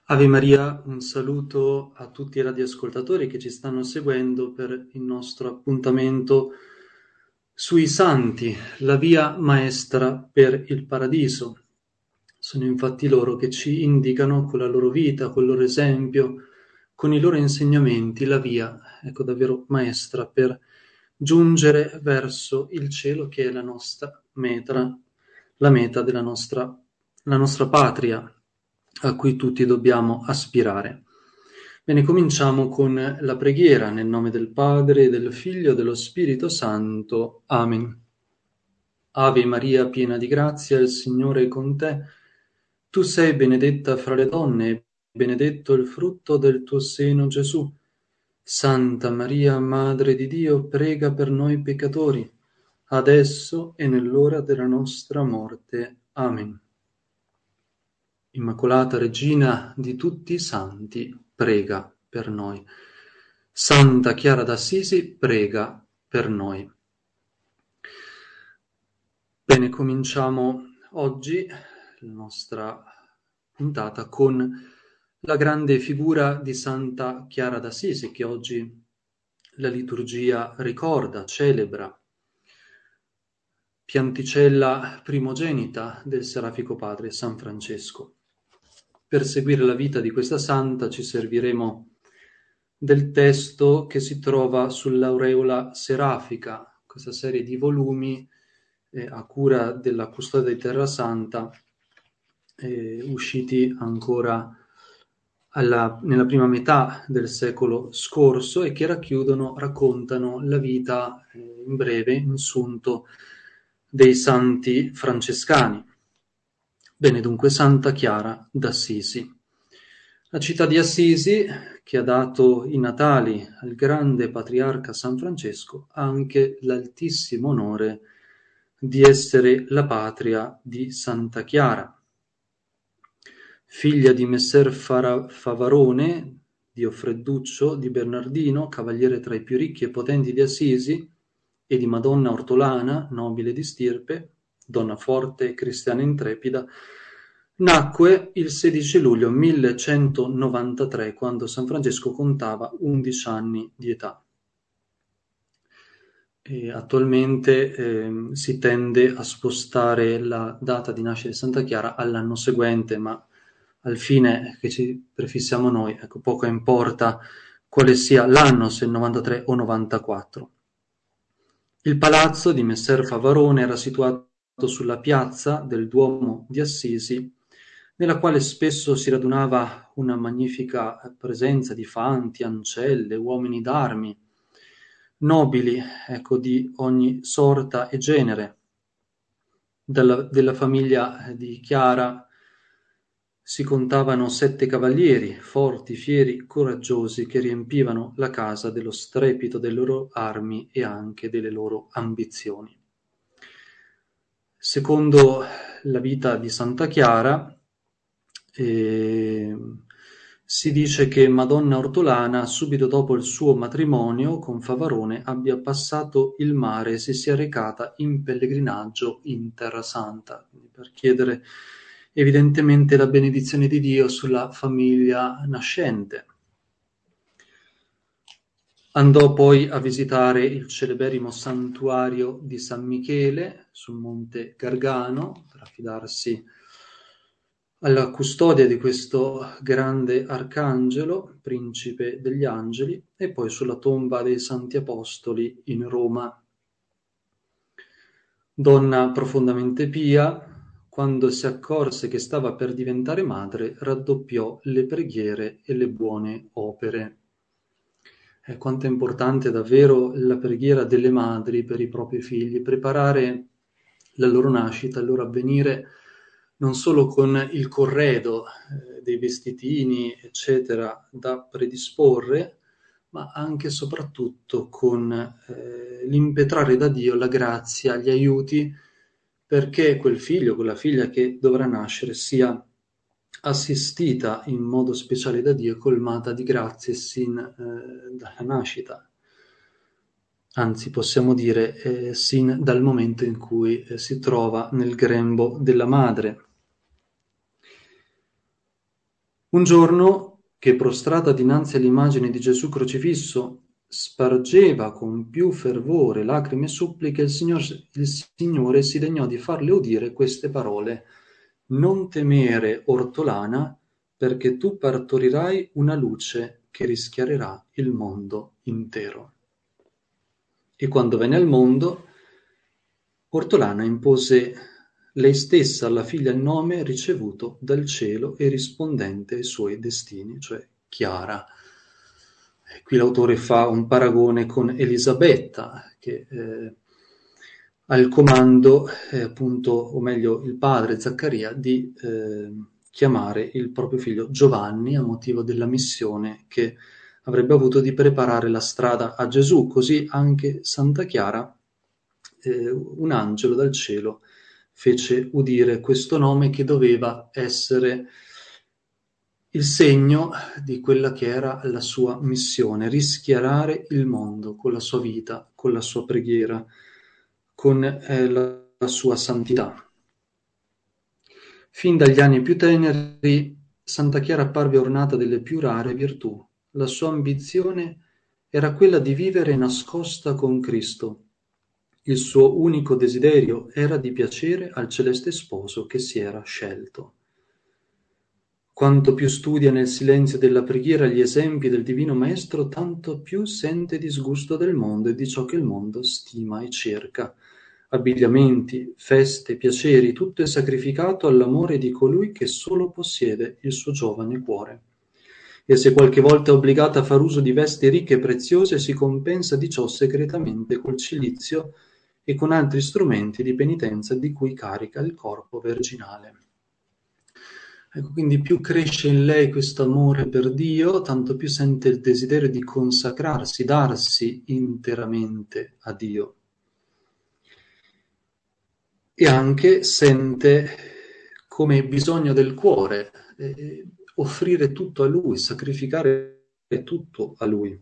Ave Maria, un saluto a tutti i radioascoltatori che ci stanno seguendo per il nostro appuntamento sui Santi, la via maestra per il paradiso. Sono infatti loro che ci indicano con la loro vita, col loro esempio, con i loro insegnamenti, la via, ecco, davvero maestra per giungere verso il cielo che è la nostra meta, la meta della la nostra patria a cui tutti dobbiamo aspirare. Bene, cominciamo con la preghiera nel nome del Padre, del Figlio e dello Spirito Santo. Amen. Ave Maria, piena di grazia, il Signore è con te. Tu sei benedetta fra le donne, e benedetto il frutto del tuo seno, Gesù. Santa Maria, Madre di Dio, prega per noi peccatori, adesso e nell'ora della nostra morte. Amen. Immacolata Regina di tutti i santi, prega per noi. Santa Chiara d'Assisi, prega per noi. Bene, cominciamo oggi la nostra puntata con la grande figura di Santa Chiara d'Assisi, che oggi la liturgia ricorda, celebra, pianticella primogenita del Serafico Padre San Francesco. Per seguire la vita di questa santa ci serviremo del testo che si trova sull'Aureola Serafica, questa serie di volumi a cura della Custodia di Terra Santa, usciti ancora nella prima metà del secolo scorso e che raccontano la vita in breve, in sunto, dei santi francescani. Bene, dunque, Santa Chiara d'Assisi. La città di Assisi, che ha dato i natali al grande patriarca San Francesco, ha anche l'altissimo onore di essere la patria di Santa Chiara, figlia di Messer Favarone, di Offredduccio, di Bernardino, cavaliere tra i più ricchi e potenti di Assisi, e di Madonna Ortolana, nobile di stirpe, donna forte e cristiana intrepida. Nacque il 16 luglio 1193, quando San Francesco contava 11 anni di età. E attualmente si tende a spostare la data di nascita di Santa Chiara all'anno seguente, ma al fine che ci prefissiamo noi, ecco, poco importa quale sia l'anno, se 93 o 94. Il palazzo di Messer Favarone era situato sulla piazza del Duomo di Assisi, nella quale spesso si radunava una magnifica presenza di fanti, ancelle, uomini d'armi, nobili, ecco, di ogni sorta e genere. Della famiglia di Chiara si contavano 7 cavalieri, forti, fieri, coraggiosi, che riempivano la casa dello strepito delle loro armi e anche delle loro ambizioni. Secondo la vita di Santa Chiara, si dice che Madonna Ortolana, subito dopo il suo matrimonio con Favarone, abbia passato il mare e si sia recata in pellegrinaggio in Terra Santa, per chiedere evidentemente la benedizione di Dio sulla famiglia nascente. Andò poi a visitare il celeberrimo santuario di San Michele sul monte Gargano per affidarsi alla custodia di questo grande arcangelo, principe degli angeli, e poi sulla tomba dei Santi Apostoli in Roma. Donna profondamente pia, quando si accorse che stava per diventare madre, raddoppiò le preghiere e le buone opere. Quanto è importante davvero la preghiera delle madri per i propri figli, preparare la loro nascita, il loro avvenire, non solo con il corredo dei vestitini, eccetera, da predisporre, ma anche e soprattutto con l'impetrare da Dio la grazia, gli aiuti, perché quel figlio, quella figlia che dovrà nascere sia assistita in modo speciale da Dio e colmata di grazie sin dalla nascita. Anzi, possiamo dire sin dal momento in cui si trova nel grembo della madre. Un giorno che prostrata dinanzi all'immagine di Gesù crocifisso spargeva con più fervore lacrime e suppliche, il Signore si degnò di farle udire queste parole: «Non temere, ortolana, perché tu partorirai una luce che rischiarerà il mondo intero». E quando venne al mondo, Ortolana impose lei stessa alla figlia il nome ricevuto dal cielo e rispondente ai suoi destini, cioè Chiara. E qui l'autore fa un paragone con Elisabetta, che ha il comando, appunto, o meglio il padre Zaccaria, di chiamare il proprio figlio Giovanni a motivo della missione che avrebbe avuto di preparare la strada a Gesù. Così anche Santa Chiara, un angelo dal cielo fece udire questo nome che doveva essere il segno di quella che era la sua missione: rischiarare il mondo con la sua vita, con la sua preghiera, con la sua santità. Fin dagli anni più teneri, Santa Chiara apparve ornata delle più rare virtù. La sua ambizione era quella di vivere nascosta con Cristo. Il suo unico desiderio era di piacere al celeste sposo che si era scelto. Quanto più studia nel silenzio della preghiera gli esempi del Divino Maestro, tanto più sente disgusto del mondo e di ciò che il mondo stima e cerca. Abbigliamenti, feste, piaceri, tutto è sacrificato all'amore di colui che solo possiede il suo giovane cuore. E se qualche volta è obbligata a far uso di vesti ricche e preziose, si compensa di ciò segretamente col cilizio e con altri strumenti di penitenza di cui carica il corpo virginale. Ecco, quindi più cresce in lei questo amore per Dio, tanto più sente il desiderio di consacrarsi, darsi interamente a Dio. E anche sente come bisogno del cuore, offrire tutto a Lui, sacrificare tutto a Lui.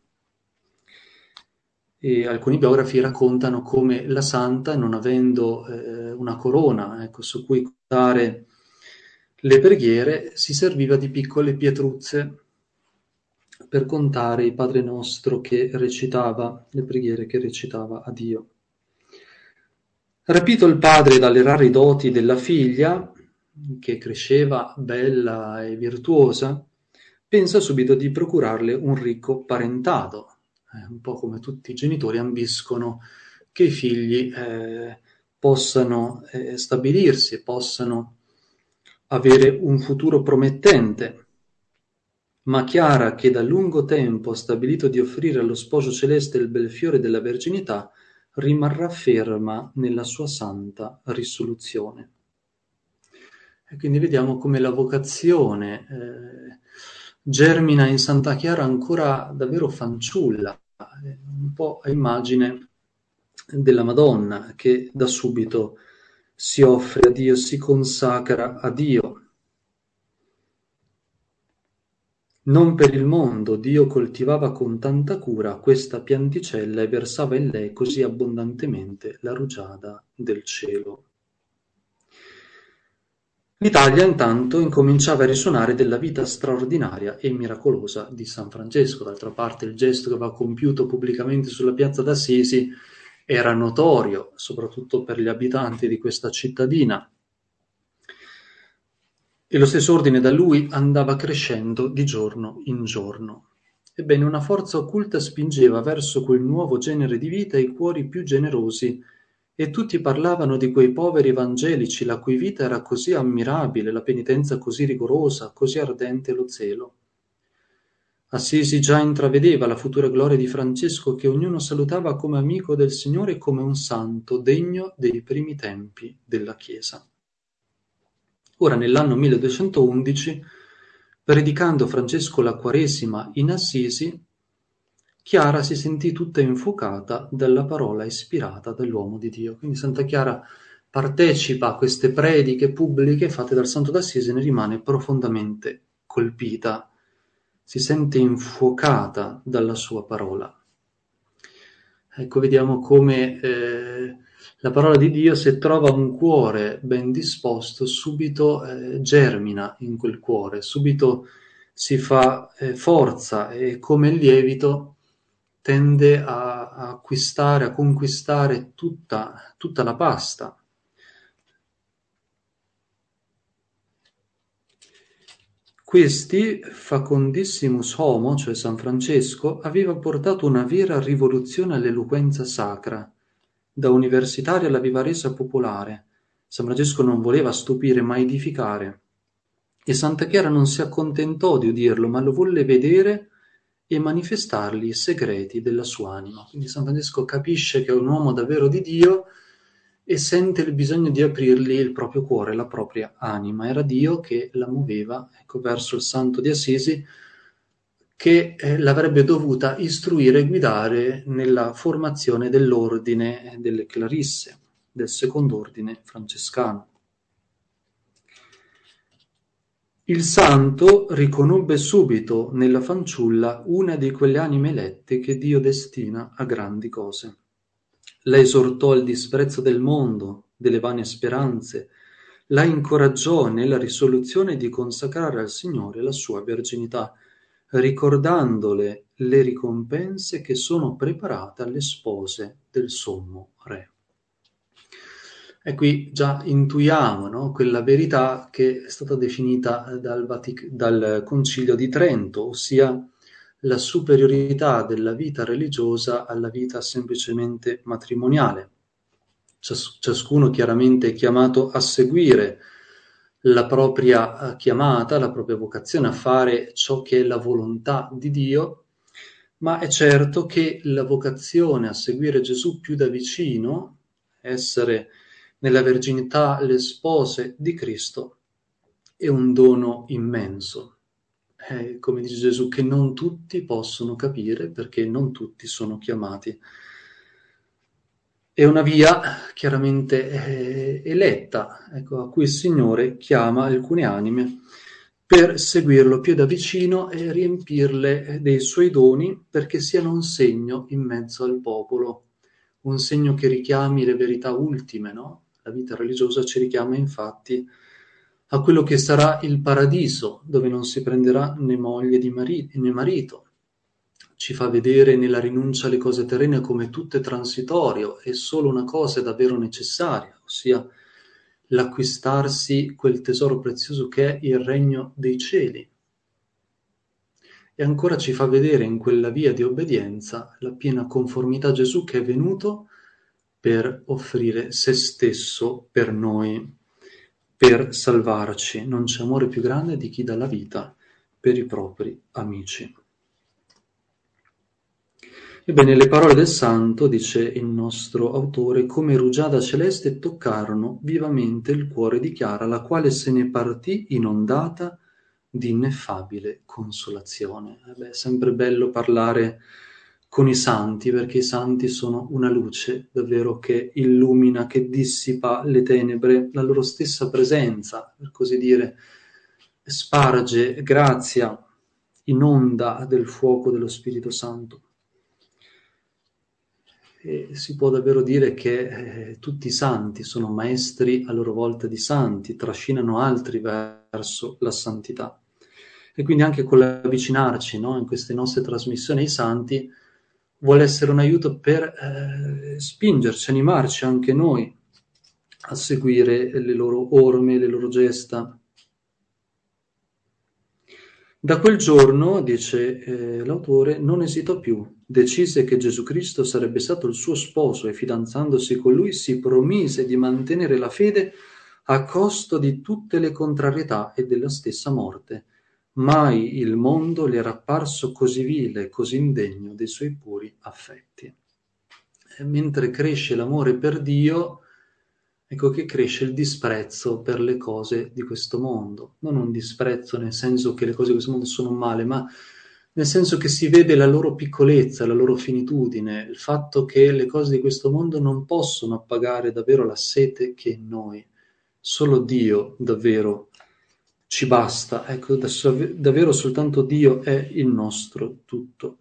E alcuni biografi raccontano come la santa, non avendo una corona, ecco, su cui dare le preghiere, si serviva di piccole pietruzze per contare il Padre Nostro che recitava, le preghiere che recitava a Dio. Rapito il padre dalle rare doti della figlia, che cresceva bella e virtuosa, pensa subito di procurarle un ricco parentado. Un po' come tutti i genitori ambiscono che i figli possano stabilirsi, possano avere un futuro promettente. Ma Chiara, che da lungo tempo ha stabilito di offrire allo sposo celeste il bel fiore della verginità, rimarrà ferma nella sua santa risoluzione. E quindi vediamo come la vocazione germina in Santa Chiara ancora davvero fanciulla, un po' a immagine della Madonna, che da subito si offre a Dio, si consacra a Dio. Non per il mondo Dio coltivava con tanta cura questa pianticella e versava in lei così abbondantemente la rugiada del cielo. L'Italia intanto incominciava a risuonare della vita straordinaria e miracolosa di San Francesco. D'altra parte il gesto che aveva compiuto pubblicamente sulla piazza d'Assisi era notorio, soprattutto per gli abitanti di questa cittadina. E lo stesso ordine da lui andava crescendo di giorno in giorno. Ebbene, una forza occulta spingeva verso quel nuovo genere di vita i cuori più generosi, e tutti parlavano di quei poveri evangelici la cui vita era così ammirabile, la penitenza così rigorosa, così ardente lo zelo. Assisi già intravedeva la futura gloria di Francesco, che ognuno salutava come amico del Signore e come un santo degno dei primi tempi della Chiesa. Ora, nell'anno 1211, predicando Francesco la Quaresima in Assisi, Chiara si sentì tutta infuocata dalla parola ispirata dall'uomo di Dio. Quindi Santa Chiara partecipa a queste prediche pubbliche fatte dal Santo d'Assisi e ne rimane profondamente colpita, si sente infuocata dalla sua parola. Ecco, vediamo come la parola di Dio, se trova un cuore ben disposto, subito germina in quel cuore, subito si fa forza e come il lievito tende a acquistare, a conquistare tutta la pasta. Questi, Facundissimus Homo, cioè San Francesco, aveva portato una vera rivoluzione all'eloquenza sacra, da universitaria alla resa popolare. San Francesco non voleva stupire ma edificare, e Santa Chiara non si accontentò di udirlo, ma lo volle vedere e manifestargli i segreti della sua anima. Quindi San Francesco capisce che è un uomo davvero di Dio e sente il bisogno di aprirgli il proprio cuore, la propria anima. Era Dio che la muoveva, ecco, verso il Santo di Assisi, che l'avrebbe dovuta istruire e guidare nella formazione dell'ordine delle Clarisse, del secondo ordine francescano. Il santo riconobbe subito nella fanciulla una di quelle anime elette che Dio destina a grandi cose. La esortò al disprezzo del mondo, delle vane speranze, la incoraggiò nella risoluzione di consacrare al Signore la sua verginità, ricordandole le ricompense che sono preparate alle spose del sommo Re. E qui già intuiamo, no, quella verità che è stata definita dal Concilio di Trento, ossia la superiorità della vita religiosa alla vita semplicemente matrimoniale. Ciascuno chiaramente è chiamato a seguire la propria chiamata, la propria vocazione, a fare ciò che è la volontà di Dio, ma è certo che la vocazione a seguire Gesù più da vicino, essere nella verginità le spose di Cristo, è un dono immenso. Come dice Gesù, che non tutti possono capire perché non tutti sono chiamati. È una via chiaramente eletta, ecco, a cui il Signore chiama alcune anime per seguirlo più da vicino e riempirle dei suoi doni perché siano un segno in mezzo al popolo, un segno che richiami le verità ultime, no? La vita religiosa ci richiama infatti a quello che sarà il paradiso, dove non si prenderà né moglie né marito. Ci fa vedere nella rinuncia alle cose terrene come tutto è transitorio e solo una cosa è davvero necessaria, ossia l'acquistarsi quel tesoro prezioso che è il regno dei cieli. E ancora ci fa vedere in quella via di obbedienza la piena conformità a Gesù che è venuto per offrire se stesso per noi, per salvarci. Non c'è amore più grande di chi dà la vita per i propri amici. Ebbene, le parole del santo, dice il nostro autore, come rugiada celeste toccarono vivamente il cuore di Chiara, la quale se ne partì inondata di ineffabile consolazione. È sempre bello parlare con i santi, perché i santi sono una luce davvero che illumina, che dissipa le tenebre, la loro stessa presenza, per così dire, sparge grazia, inonda del fuoco dello Spirito Santo. E si può davvero dire che tutti i santi sono maestri a loro volta di santi, trascinano altri verso la santità. E quindi anche con l'avvicinarci, no, in queste nostre trasmissioni ai santi vuole essere un aiuto per spingerci, animarci anche noi a seguire le loro orme, le loro gesta. Da quel giorno, dice l'autore, non esitò più, decise che Gesù Cristo sarebbe stato il suo sposo e fidanzandosi con lui si promise di mantenere la fede a costo di tutte le contrarietà e della stessa morte. Mai il mondo le era apparso così vile e così indegno dei suoi puri affetti. E mentre cresce l'amore per Dio, ecco che cresce il disprezzo per le cose di questo mondo. Non un disprezzo nel senso che le cose di questo mondo sono male, ma nel senso che si vede la loro piccolezza, la loro finitudine, il fatto che le cose di questo mondo non possono appagare davvero la sete che è in noi. Solo Dio davvero ci basta, ecco, davvero soltanto Dio è il nostro tutto.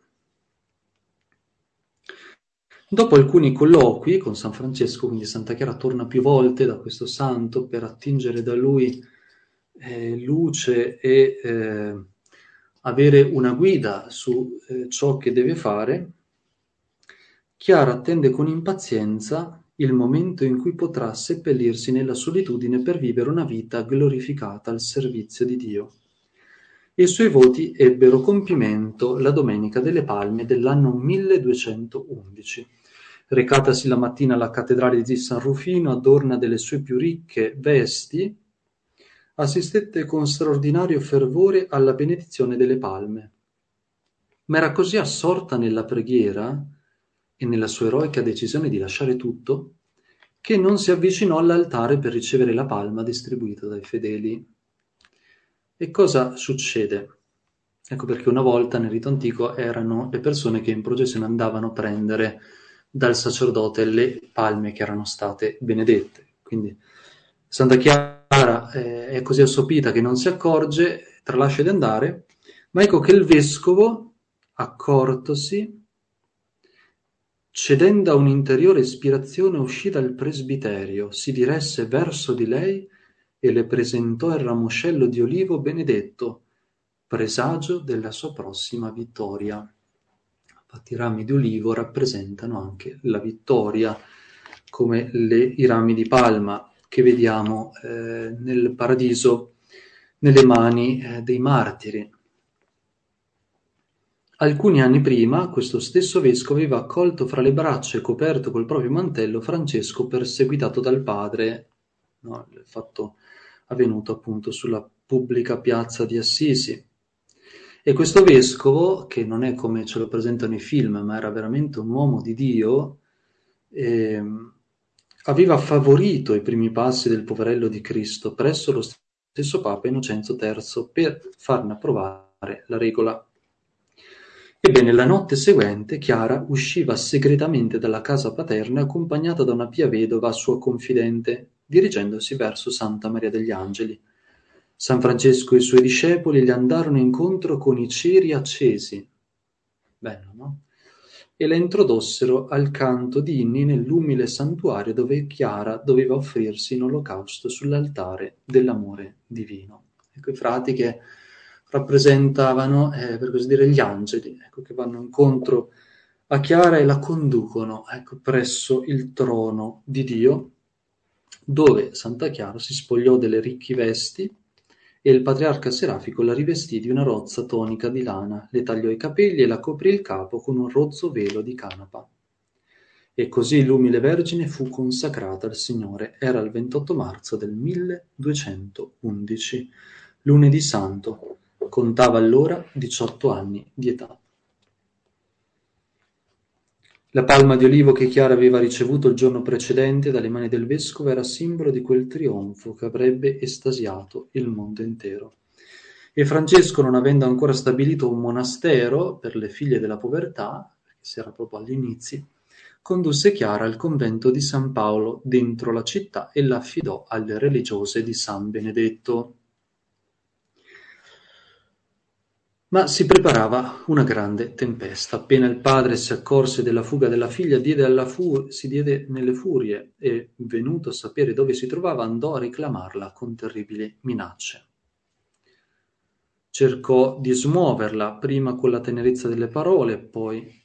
Dopo alcuni colloqui con San Francesco, quindi Santa Chiara torna più volte da questo santo per attingere da lui luce e avere una guida su ciò che deve fare, Chiara attende con impazienza il momento in cui potrà seppellirsi nella solitudine per vivere una vita glorificata al servizio di Dio. I suoi voti ebbero compimento la Domenica delle Palme dell'anno 1211. Recatasi la mattina alla cattedrale di San Rufino, adorna delle sue più ricche vesti, assistette con straordinario fervore alla benedizione delle palme. Ma era così assorta nella preghiera e nella sua eroica decisione di lasciare tutto, che non si avvicinò all'altare per ricevere la palma distribuita dai fedeli. E cosa succede? Ecco perché una volta nel rito antico erano le persone che in processione andavano a prendere dal sacerdote le palme che erano state benedette. Quindi Santa Chiara è così assopita che non si accorge, tralascia di andare, ma ecco che il vescovo, accortosi, cedendo a un'interiore ispirazione, uscì dal presbiterio, si diresse verso di lei e le presentò il ramoscello di olivo benedetto, presagio della sua prossima vittoria. Infatti i rami di olivo rappresentano anche la vittoria, come i rami di palma che vediamo nel paradiso nelle mani dei martiri. Alcuni anni prima questo stesso vescovo aveva accolto fra le braccia e coperto col proprio mantello Francesco perseguitato dal padre, no? Il fatto avvenuto appunto sulla pubblica piazza di Assisi. E questo vescovo, che non è come ce lo presentano i film, ma era veramente un uomo di Dio, aveva favorito i primi passi del poverello di Cristo presso lo stesso Papa Innocenzo III per farne approvare la regola. Ebbene, la notte seguente Chiara usciva segretamente dalla casa paterna accompagnata da una pia vedova sua confidente, dirigendosi verso Santa Maria degli Angeli. San Francesco e i suoi discepoli le andarono incontro con i ceri accesi. Bello, no? E la introdossero al canto di inni nell'umile santuario dove Chiara doveva offrirsi in olocausto sull'altare dell'amore divino. Ecco i frati che rappresentavano, per così dire, gli angeli, ecco, che vanno incontro a Chiara e la conducono, ecco, presso il trono di Dio, dove Santa Chiara si spogliò delle ricche vesti e il patriarca Serafico la rivestì di una rozza tonica di lana, le tagliò i capelli e la coprì il capo con un rozzo velo di canapa. E così l'umile Vergine fu consacrata al Signore. Era il 28 marzo del 1211, lunedì santo. Contava allora 18 anni di età. La palma di olivo che Chiara aveva ricevuto il giorno precedente dalle mani del vescovo era simbolo di quel trionfo che avrebbe estasiato il mondo intero. E Francesco, non avendo ancora stabilito un monastero per le figlie della povertà, perché si era proprio agli inizi, condusse Chiara al convento di San Paolo dentro la città e la affidò alle religiose di San Benedetto. Ma si preparava una grande tempesta. Appena il padre si accorse della fuga della figlia, si diede nelle furie e, venuto a sapere dove si trovava, andò a reclamarla con terribili minacce. Cercò di smuoverla, prima con la tenerezza delle parole, poi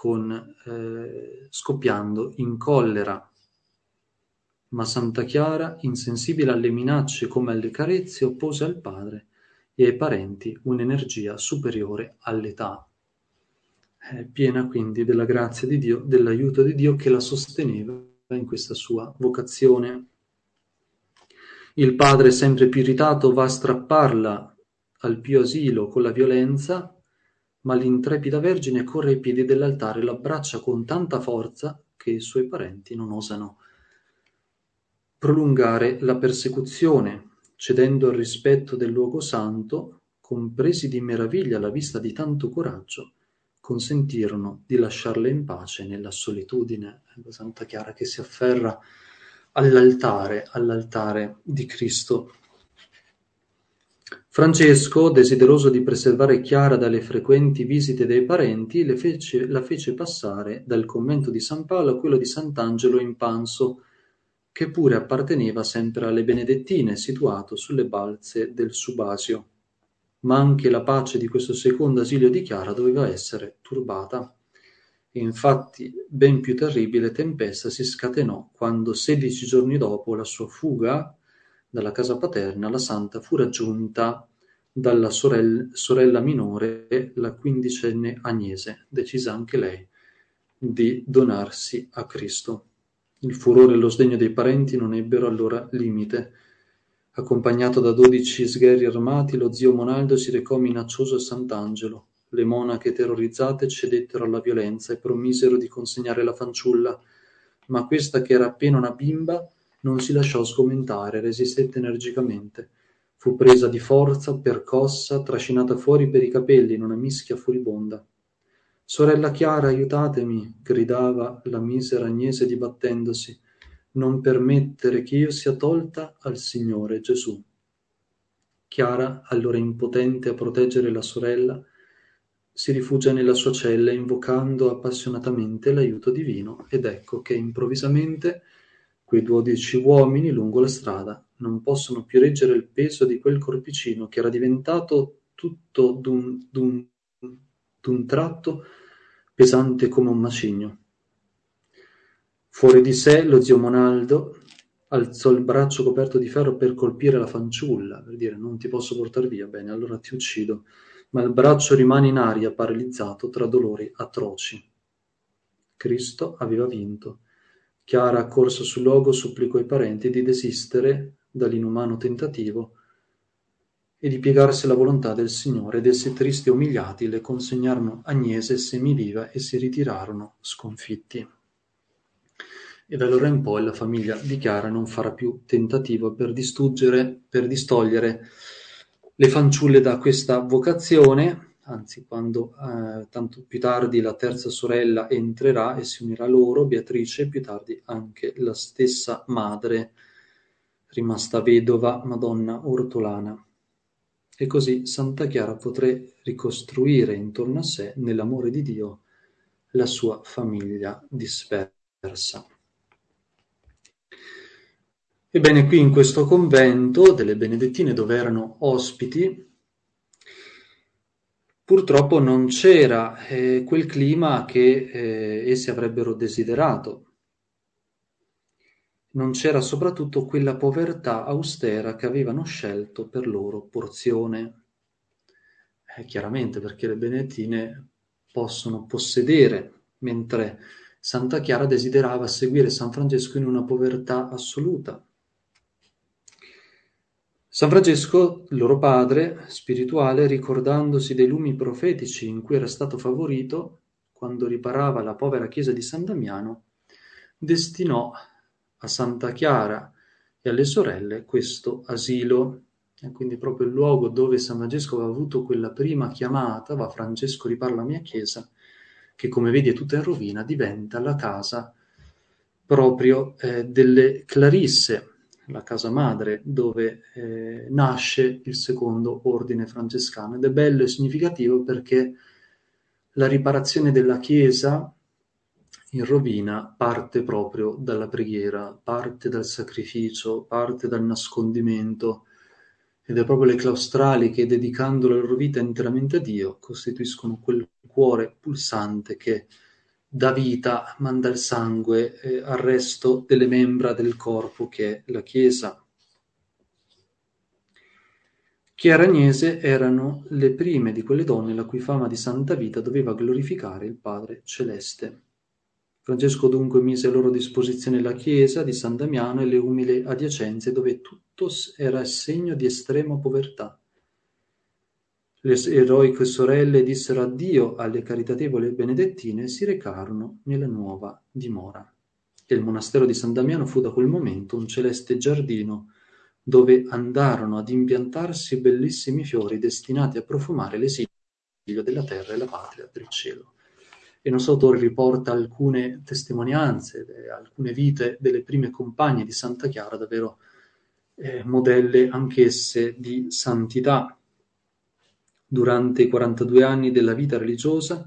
scoppiando in collera. Ma Santa Chiara, insensibile alle minacce come alle carezze, oppose al padre e ai parenti un'energia superiore all'età, piena quindi della grazia di Dio, dell'aiuto di Dio che la sosteneva in questa sua vocazione. Il padre, sempre più irritato, va a strapparla al pio asilo con la violenza, ma l'intrepida Vergine corre ai piedi dell'altare e l'abbraccia con tanta forza che i suoi parenti non osano prolungare la persecuzione. Cedendo al rispetto del luogo santo, compresi di meraviglia alla vista di tanto coraggio, consentirono di lasciarla in pace nella solitudine. Santa Chiara che si afferra all'altare di Cristo. Francesco, desideroso di preservare Chiara dalle frequenti visite dei parenti, la fece passare dal convento di San Paolo a quello di Sant'Angelo in Panso, che pure apparteneva sempre alle Benedettine, situato sulle balze del Subasio. ma anche la pace di questo secondo asilio di Chiara doveva essere turbata. E infatti ben più terribile tempesta si scatenò quando 16 giorni dopo la sua fuga dalla casa paterna la santa fu raggiunta dalla sorella minore, la quindicenne Agnese, decisa anche lei di donarsi a Cristo. Il furore e lo sdegno dei parenti non ebbero allora limite. Accompagnato da 12 sgherri armati, lo zio Monaldo si recò minaccioso a Sant'Angelo. Le monache terrorizzate cedettero alla violenza e promisero di consegnare la fanciulla, ma questa, che era appena una bimba, non si lasciò sgomentare, resistette energicamente. Fu presa di forza, percossa, trascinata fuori per i capelli in una mischia furibonda. «Sorella Chiara, aiutatemi!» gridava la misera Agnese dibattendosi. «Non permettere che io sia tolta al Signore Gesù». Chiara, allora impotente a proteggere la sorella, si rifugia nella sua cella invocando appassionatamente l'aiuto divino, ed ecco che improvvisamente quei 12 uomini lungo la strada non possono più reggere il peso di quel corpicino che era diventato tutto d'un tratto pesante come un macigno. Fuori di sé lo zio Monaldo alzò il braccio coperto di ferro per colpire la fanciulla, per dire: «Non ti posso portar via, bene, allora ti uccido». Ma il braccio rimane in aria, paralizzato tra dolori atroci. Cristo aveva vinto. Chiara, accorsa sul luogo, supplicò i parenti di desistere dall'inumano tentativo e di piegarsi alla volontà del Signore, ed essi, tristi e umiliati, le consegnarono Agnese semiviva e si ritirarono sconfitti. E da allora in poi la famiglia di Chiara non farà più tentativo per distogliere le fanciulle da questa vocazione, anzi, quando tanto più tardi la terza sorella entrerà e si unirà a loro, Beatrice, e più tardi anche la stessa madre, rimasta vedova, Madonna Ortolana. E così Santa Chiara potrà ricostruire intorno a sé, nell'amore di Dio, la sua famiglia dispersa. Ebbene, qui in questo convento delle Benedettine, dove erano ospiti, purtroppo non c'era quel clima che essi avrebbero desiderato. Non c'era soprattutto quella povertà austera che avevano scelto per loro porzione. Chiaramente, perché le Benedettine possono possedere, mentre Santa Chiara desiderava seguire San Francesco in una povertà assoluta. San Francesco, loro padre spirituale, ricordandosi dei lumi profetici in cui era stato favorito quando riparava la povera chiesa di San Damiano, destinò a Santa Chiara e alle sorelle questo asilo. E quindi proprio il luogo dove San Francesco aveva avuto quella prima chiamata, va Francesco ripara la mia chiesa, che come vedi è tutta in rovina, diventa la casa proprio delle Clarisse, la casa madre dove nasce il secondo ordine francescano. Ed è bello e significativo perché la riparazione della chiesa in rovina parte proprio dalla preghiera, parte dal sacrificio, parte dal nascondimento, ed è proprio le claustrali che, dedicando la loro vita interamente a Dio, costituiscono quel cuore pulsante che dà vita, manda il sangue al resto delle membra del corpo che è la Chiesa. Chiara e Agnese erano le prime di quelle donne la cui fama di santa vita doveva glorificare il Padre Celeste. Francesco dunque mise a loro disposizione la chiesa di San Damiano e le umili adiacenze, dove tutto era segno di estrema povertà. Le eroiche sorelle dissero addio alle caritatevoli benedettine e si recarono nella nuova dimora. E il monastero di San Damiano fu da quel momento un celeste giardino dove andarono ad impiantarsi bellissimi fiori destinati a profumare l'esilio della terra e la patria del cielo. E il nostro autore riporta alcune testimonianze, alcune vite delle prime compagne di Santa Chiara, davvero modelle anch'esse di santità. Durante i 42 anni della vita religiosa,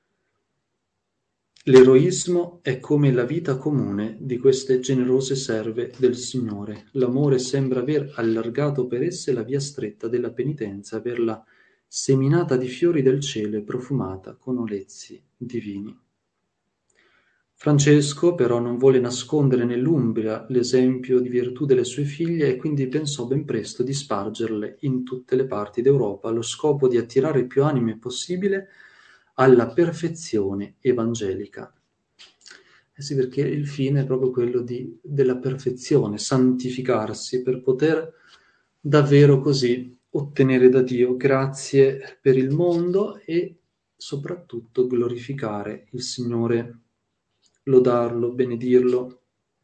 l'eroismo è come la vita comune di queste generose serve del Signore. L'amore sembra aver allargato per esse la via stretta della penitenza, averla seminata di fiori del cielo e profumata con olezzi divini. Francesco però non volle nascondere nell'Umbria l'esempio di virtù delle sue figlie e quindi pensò ben presto di spargerle in tutte le parti d'Europa allo scopo di attirare più anime possibile alla perfezione evangelica. Eh sì, perché il fine è proprio quello della perfezione, santificarsi per poter davvero così ottenere da Dio grazie per il mondo e soprattutto glorificare il Signore, lodarlo, benedirlo.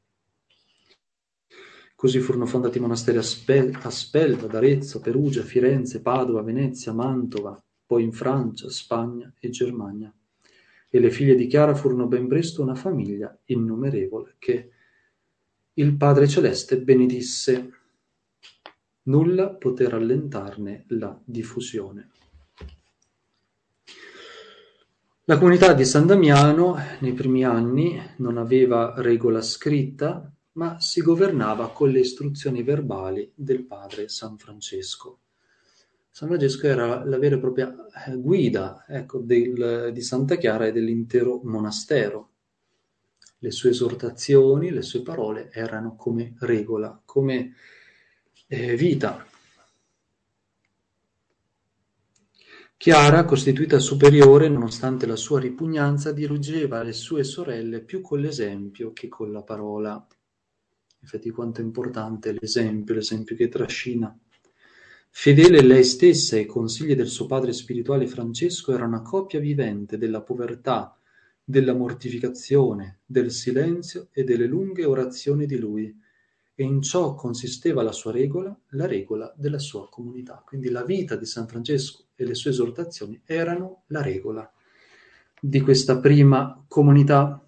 Così furono fondati monasteri a Spelva, ad Arezzo, Perugia, Firenze, Padova, Venezia, Mantova, poi in Francia, Spagna e Germania. E le figlie di Chiara furono ben presto una famiglia innumerevole che il Padre Celeste benedisse. Nulla poté rallentarne la diffusione. La comunità di San Damiano nei primi anni non aveva regola scritta, ma si governava con le istruzioni verbali del padre San Francesco. San Francesco era la vera e propria guida, ecco, di Santa Chiara e dell'intero monastero. Le sue esortazioni, le sue parole erano come regola, come vita. Chiara, costituita superiore, nonostante la sua ripugnanza, dirigeva le sue sorelle più con l'esempio che con la parola. Infatti quanto è importante l'esempio che trascina. Fedele lei stessa e i consigli del suo padre spirituale Francesco era una copia vivente della povertà, della mortificazione, del silenzio e delle lunghe orazioni di lui, e in ciò consisteva la sua regola, la regola della sua comunità. Quindi la vita di San Francesco e le sue esortazioni erano la regola di questa prima comunità.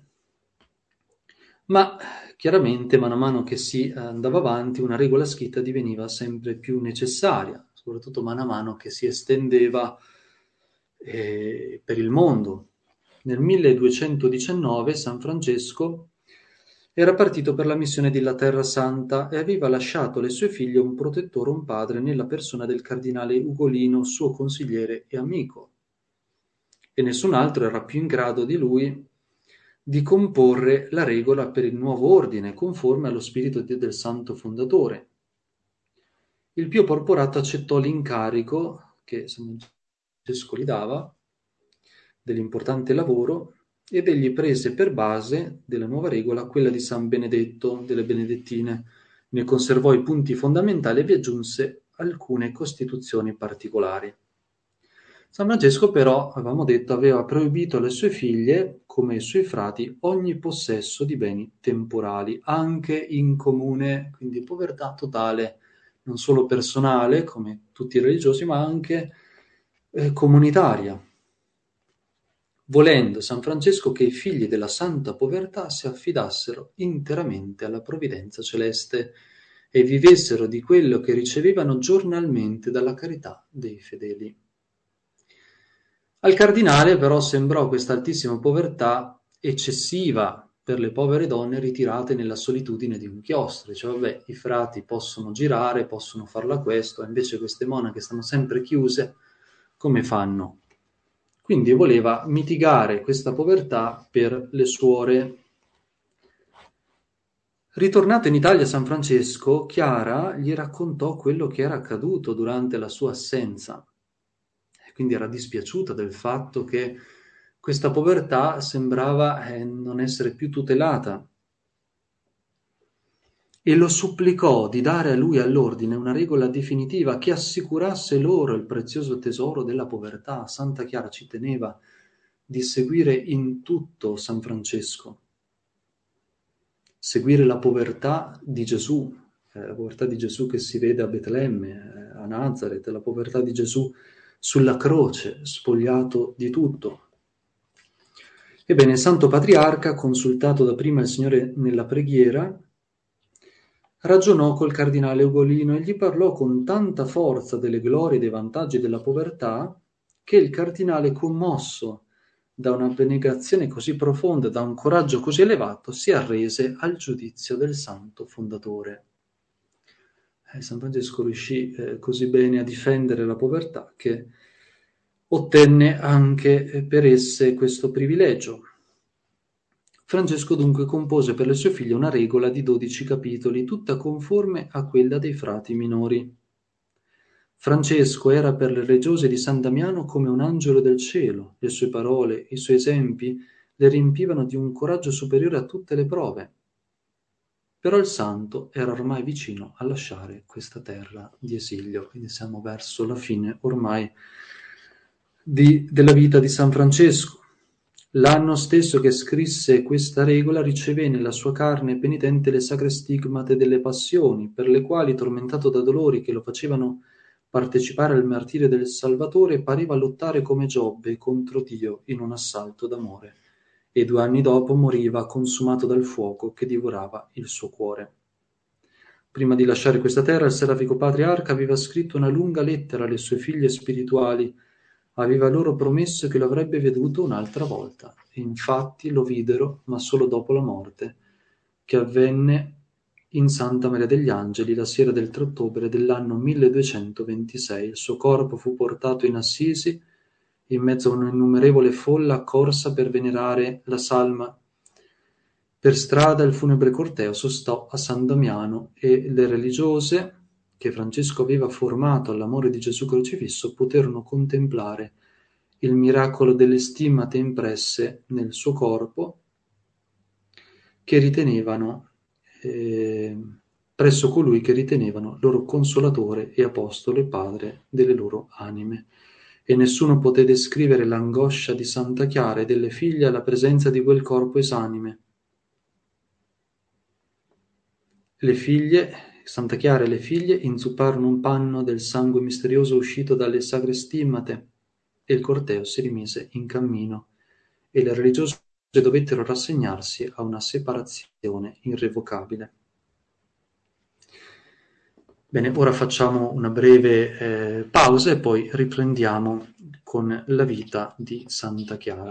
Ma chiaramente man mano che si andava avanti una regola scritta diveniva sempre più necessaria, soprattutto man mano che si estendeva per il mondo. Nel 1219 San Francesco era partito per la missione della Terra Santa e aveva lasciato alle sue figlie un protettore, un padre, nella persona del cardinale Ugolino, suo consigliere e amico. E nessun altro era più in grado di lui di comporre la regola per il nuovo ordine, conforme allo spirito del santo fondatore. Il Pio Porporato accettò l'incarico che San Francesco gli dava dell'importante lavoro ed egli prese per base della nuova regola quella di San Benedetto, delle Benedettine, ne conservò i punti fondamentali e vi aggiunse alcune costituzioni particolari. San Francesco però, avevamo detto, aveva proibito alle sue figlie, come ai suoi frati, ogni possesso di beni temporali, anche in comune, quindi povertà totale, non solo personale, come tutti i religiosi, ma anche comunitaria, volendo San Francesco che i figli della santa povertà si affidassero interamente alla provvidenza celeste e vivessero di quello che ricevevano giornalmente dalla carità dei fedeli. Al cardinale però sembrò questa altissima povertà eccessiva per le povere donne ritirate nella solitudine di un chiostro. Dice, vabbè, i frati possono girare, possono farla questo, invece queste monache stanno sempre chiuse, come fanno? Quindi voleva mitigare questa povertà per le suore. Ritornato in Italia San Francesco, Chiara gli raccontò quello che era accaduto durante la sua assenza. Quindi era dispiaciuta del fatto che questa povertà sembrava non essere più tutelata e lo supplicò di dare a lui e all'ordine una regola definitiva che assicurasse loro il prezioso tesoro della povertà. Santa Chiara ci teneva di seguire in tutto San Francesco, seguire la povertà di Gesù, la povertà di Gesù che si vede a Betlemme, a Nazareth, la povertà di Gesù sulla croce, spogliato di tutto. Ebbene, il Santo Patriarca, consultato dapprima il Signore nella preghiera, ragionò col cardinale Ugolino e gli parlò con tanta forza delle glorie e dei vantaggi della povertà che il cardinale, commosso da una abnegazione così profonda, da un coraggio così elevato, si arrese al giudizio del santo fondatore. San Francesco riuscì così bene a difendere la povertà che ottenne anche per esse questo privilegio. Francesco dunque compose per le sue figlie una regola di 12 capitoli, tutta conforme a quella dei frati minori. Francesco era per le religiose di San Damiano come un angelo del cielo, le sue parole, i suoi esempi le riempivano di un coraggio superiore a tutte le prove. Però il santo era ormai vicino a lasciare questa terra di esilio, quindi siamo verso la fine ormai della vita di San Francesco. L'anno stesso che scrisse questa regola riceve nella sua carne penitente le sacre stigmate delle passioni, per le quali, tormentato da dolori che lo facevano partecipare al martirio del Salvatore, pareva lottare come Giobbe contro Dio in un assalto d'amore, e 2 anni dopo moriva consumato dal fuoco che divorava il suo cuore. Prima di lasciare questa terra, il serafico patriarca aveva scritto una lunga lettera alle sue figlie spirituali. Aveva loro promesso che lo avrebbe veduto un'altra volta, e infatti lo videro, ma solo dopo la morte, che avvenne in Santa Maria degli Angeli la sera del 3 ottobre dell'anno 1226. Il suo corpo fu portato in Assisi, in mezzo a un'innumerevole folla accorsa per venerare la salma. Per strada il funebre corteo sostò a San Damiano e le religiose, che Francesco aveva formato all'amore di Gesù crocifisso, poterono contemplare il miracolo delle stimmate impresse nel suo corpo, che ritenevano presso colui che ritenevano loro consolatore e apostolo e padre delle loro anime. E nessuno poté descrivere l'angoscia di Santa Chiara e delle figlie alla presenza di quel corpo esanime. Le figlie, Santa Chiara e le figlie, inzupparono un panno del sangue misterioso uscito dalle sacre stimmate, e il corteo si rimise in cammino, e le religiose dovettero rassegnarsi a una separazione irrevocabile. Bene, ora facciamo una breve pausa e poi riprendiamo con la vita di Santa Chiara.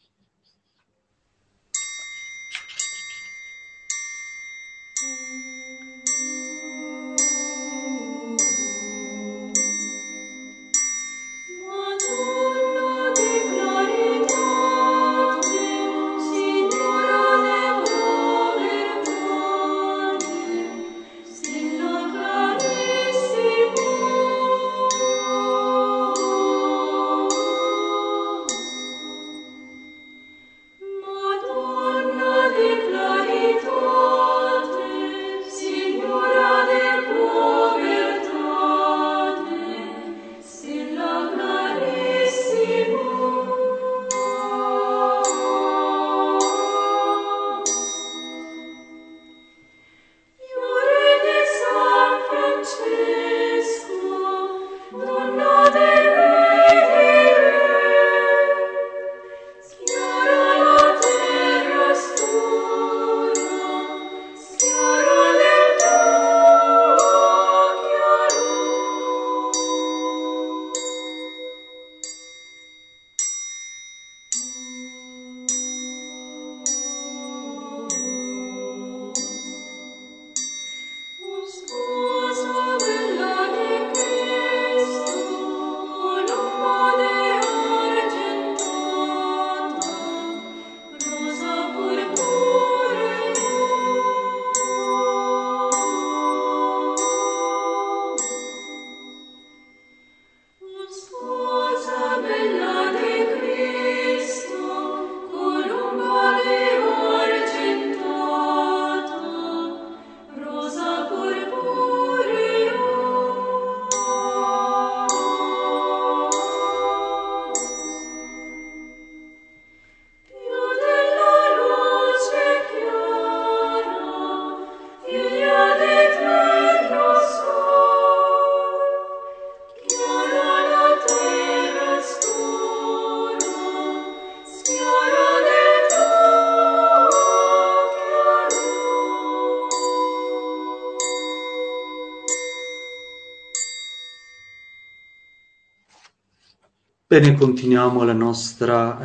Bene, continuiamo la nostra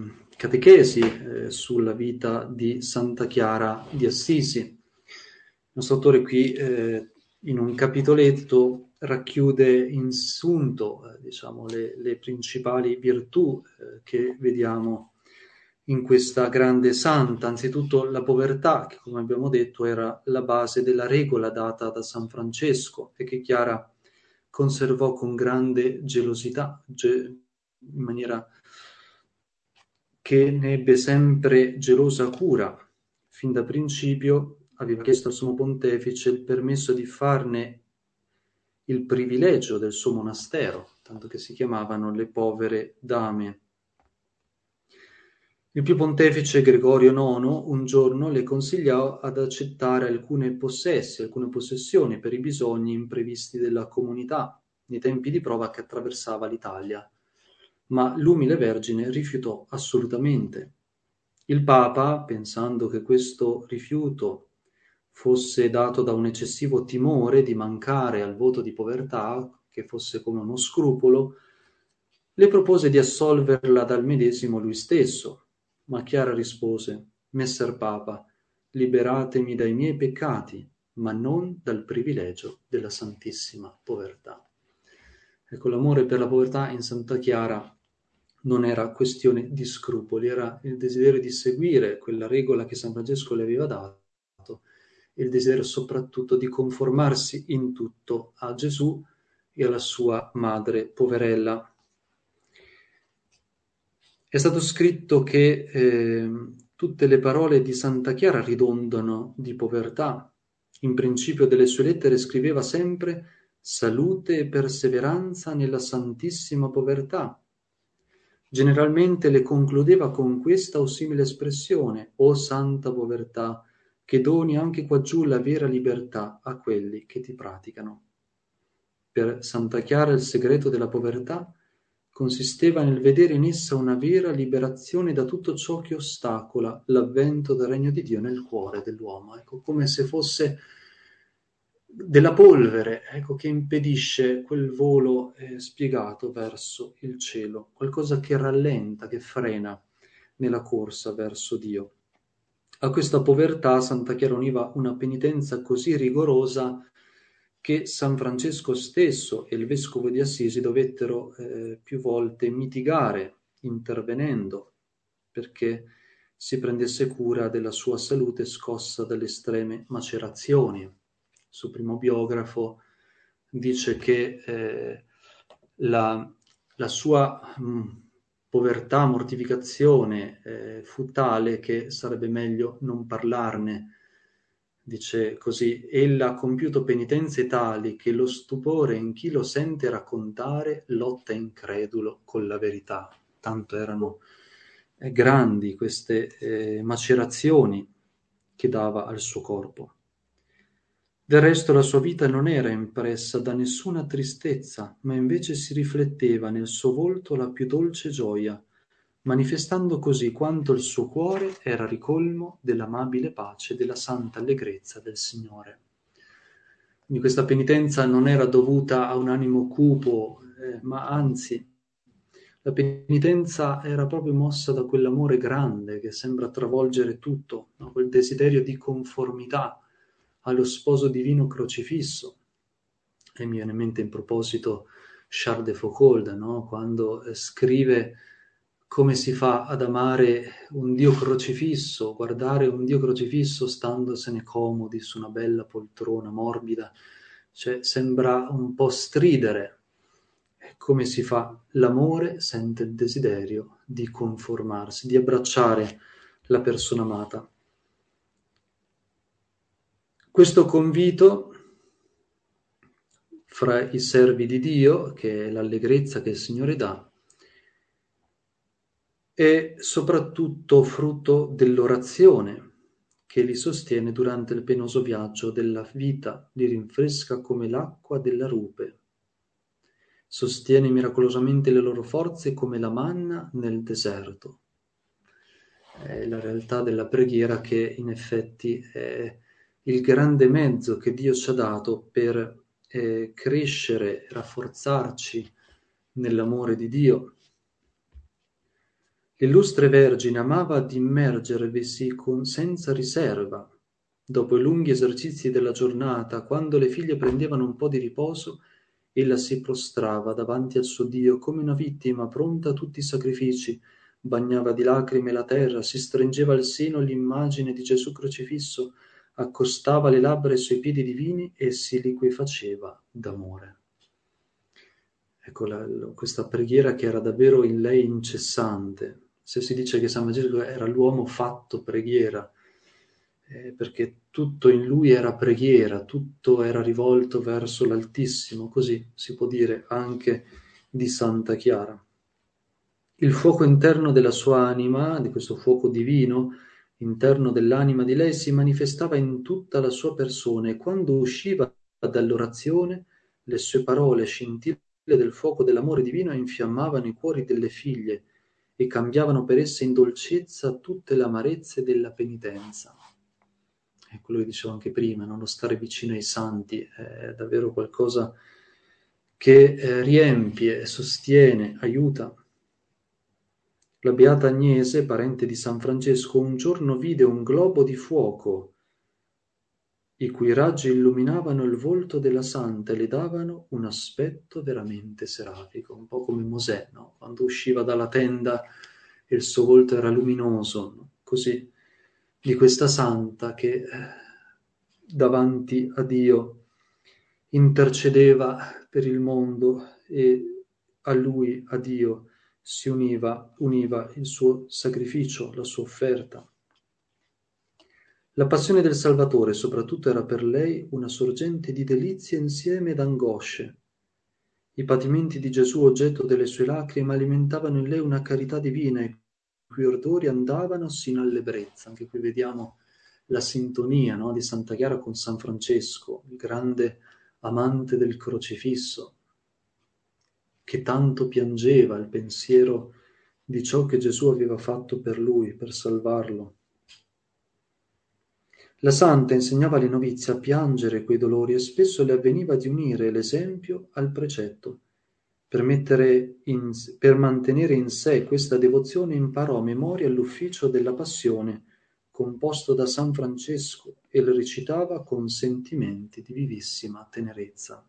catechesi sulla vita di Santa Chiara di Assisi. Il nostro autore qui in un capitoletto racchiude in sunto, diciamo, le principali virtù che vediamo in questa grande santa. Anzitutto la povertà, che come abbiamo detto era la base della regola data da San Francesco e che Chiara conservò con grande gelosità, in maniera che ne ebbe sempre gelosa cura. Fin da principio aveva chiesto al Sommo Pontefice il permesso di farne il privilegio del suo monastero, tanto che si chiamavano le povere dame. Il più pontefice Gregorio IX un giorno le consigliò ad accettare alcune possessioni per i bisogni imprevisti della comunità nei tempi di prova che attraversava l'Italia, ma l'umile Vergine rifiutò assolutamente. Il Papa, pensando che questo rifiuto fosse dato da un eccessivo timore di mancare al voto di povertà, che fosse come uno scrupolo, le propose di assolverla dal medesimo lui stesso. Ma Chiara rispose: Messer Papa, liberatemi dai miei peccati, ma non dal privilegio della santissima povertà. Ecco, l'amore per la povertà in Santa Chiara non era questione di scrupoli, era il desiderio di seguire quella regola che San Francesco le aveva dato, il desiderio soprattutto di conformarsi in tutto a Gesù e alla sua madre poverella. È stato scritto che tutte le parole di Santa Chiara ridondano di povertà. In principio delle sue lettere scriveva sempre salute e perseveranza nella santissima povertà. Generalmente le concludeva con questa o simile espressione: o santa povertà, che doni anche quaggiù la vera libertà a quelli che ti praticano. Per Santa Chiara il segreto della povertà consisteva nel vedere in essa una vera liberazione da tutto ciò che ostacola l'avvento del regno di Dio nel cuore dell'uomo. Ecco, come se fosse della polvere, ecco, che impedisce quel volo spiegato verso il cielo, qualcosa che rallenta, che frena nella corsa verso Dio. A questa povertà Santa Chiara univa una penitenza così rigorosa che San Francesco stesso e il vescovo di Assisi dovettero più volte mitigare, intervenendo, perché si prendesse cura della sua salute scossa dalle estreme macerazioni. Il suo primo biografo dice che la sua povertà, mortificazione fu tale che sarebbe meglio non parlarne. Dice così: ella ha compiuto penitenze tali che lo stupore in chi lo sente raccontare lotta incredulo con la verità. Tanto erano grandi queste macerazioni che dava al suo corpo. Del resto la sua vita non era impressa da nessuna tristezza, ma invece si rifletteva nel suo volto la più dolce gioia, manifestando così quanto il suo cuore era ricolmo dell'amabile pace e della santa allegrezza del Signore. Quindi questa penitenza non era dovuta a un animo cupo, ma anzi la penitenza era proprio mossa da quell'amore grande che sembra travolgere tutto, no? Quel desiderio di conformità allo sposo divino crocifisso. E mi viene in mente in proposito Charles de Foucauld, no? Quando scrive come si fa ad amare un Dio crocifisso, guardare un Dio crocifisso standosene comodi su una bella poltrona morbida, cioè sembra un po' stridere. Come si fa? L'amore sente il desiderio di conformarsi, di abbracciare la persona amata. Questo convito fra i servi di Dio, che è l'allegrezza che il Signore dà, è soprattutto frutto dell'orazione che li sostiene durante il penoso viaggio della vita, li rinfresca come l'acqua della rupe, sostiene miracolosamente le loro forze come la manna nel deserto. È la realtà della preghiera che in effetti è il grande mezzo che Dio ci ha dato per crescere, rafforzarci nell'amore di Dio. L'illustre Vergine amava ad immergervisi senza riserva. Dopo i lunghi esercizi della giornata, quando le figlie prendevano un po' di riposo, ella si prostrava davanti al suo Dio come una vittima pronta a tutti i sacrifici, bagnava di lacrime la terra, si stringeva al seno l'immagine di Gesù crocifisso, accostava le labbra ai suoi piedi divini e si liquefaceva d'amore. Ecco questa preghiera che era davvero in lei incessante. Se si dice che San Francesco era l'uomo fatto preghiera, perché tutto in lui era preghiera, tutto era rivolto verso l'Altissimo, così si può dire anche di Santa Chiara. Il fuoco interno della sua anima, di questo fuoco divino, interno dell'anima di lei, si manifestava in tutta la sua persona, e quando usciva dall'orazione, le sue parole, scintille del fuoco dell'amore divino, infiammavano i cuori delle figlie e cambiavano per esse in dolcezza tutte le amarezze della penitenza. È quello che dicevo anche prima, no? Lo stare vicino ai santi è davvero qualcosa che riempie, sostiene, aiuta. La beata Agnese, parente di San Francesco, un giorno vide un globo di fuoco, i cui raggi illuminavano il volto della santa e le davano un aspetto veramente serafico, un po' come Mosè, no? Quando usciva dalla tenda e il suo volto era luminoso, no? Così di questa santa che davanti a Dio intercedeva per il mondo e a lui, a Dio, si univa il suo sacrificio, la sua offerta. La passione del Salvatore soprattutto era per lei una sorgente di delizie insieme d'angosce. I patimenti di Gesù, oggetto delle sue lacrime, alimentavano in lei una carità divina, i cui ardori andavano sino all'ebbrezza. Anche qui vediamo la sintonia, no, di Santa Chiara con San Francesco, il grande amante del crocifisso, che tanto piangeva al pensiero di ciò che Gesù aveva fatto per lui, per salvarlo. La santa insegnava alle novizie a piangere quei dolori e spesso le avveniva di unire l'esempio al precetto. Per mantenere in sé questa devozione imparò a memoria l'ufficio della Passione, composto da San Francesco, e lo recitava con sentimenti di vivissima tenerezza.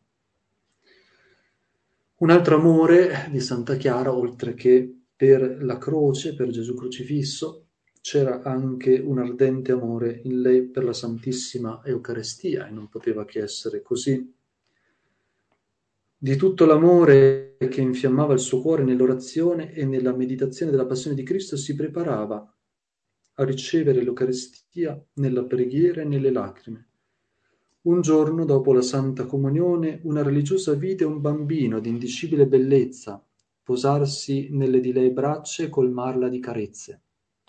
Un altro amore di Santa Chiara, oltre che per la croce, per Gesù crocifisso, c'era anche un ardente amore in lei per la Santissima Eucaristia, e non poteva che essere così. Di tutto l'amore che infiammava il suo cuore nell'orazione e nella meditazione della passione di Cristo, si preparava a ricevere l'Eucaristia nella preghiera e nelle lacrime. Un giorno, dopo la Santa Comunione, una religiosa vide un bambino di indicibile bellezza posarsi nelle di lei braccia e colmarla di carezze.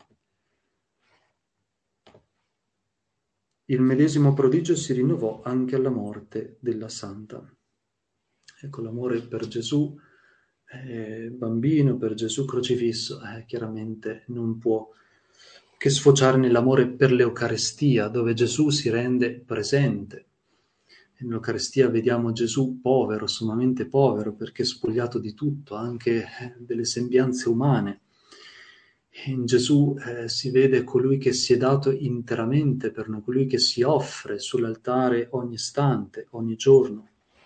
Il medesimo prodigio si rinnovò anche alla morte della Santa. Ecco, l'amore per Gesù bambino, per Gesù crocifisso, chiaramente non può che sfociare nell'amore per l'Eucaristia, dove Gesù si rende presente. Nell'Eucaristia vediamo Gesù povero, sommamente povero, perché spogliato di tutto, anche delle sembianze umane. In Gesù si vede colui che si è dato interamente per noi, colui che si offre sull'altare ogni istante, ogni giorno.